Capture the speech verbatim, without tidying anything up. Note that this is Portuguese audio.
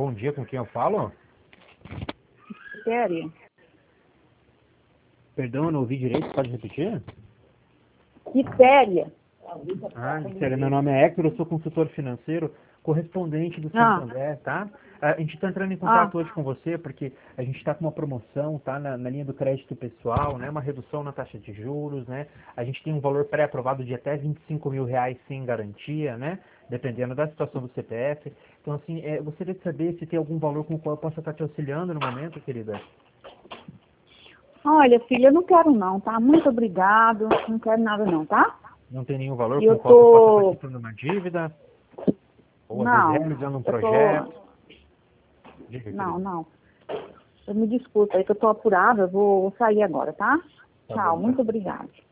Bom dia, com quem eu falo? Quitéria. Perdão, eu não ouvi direito, pode repetir? Quitéria. Ah, Gisele, meu nome é Héctor, eu sou consultor financeiro, correspondente do Ah, Santander, tá? A gente está entrando em ah, contato hoje com você porque a gente está com uma promoção, tá? Na, na linha do crédito pessoal, né? Uma redução na taxa de juros, né? A gente tem um valor pré-aprovado de até vinte e cinco mil reais sem garantia, né? Dependendo da situação do C P F. Então, assim, é, gostaria de saber se tem algum valor com o qual eu possa estar te auxiliando no momento, querida. olha, filha, eu não quero não, tá? Muito obrigado. Não quero nada não, tá? Não tem nenhum valor E com eu o qual você possa estar tô... quitando uma dívida? Ou às vezes Não, realizando um eu tô... projeto? Diga, Não, querida. não. Eu me desculpa aí que eu tô apurada, eu vou, vou sair agora, tá? Tá Tchau, bom, muito tá. obrigada.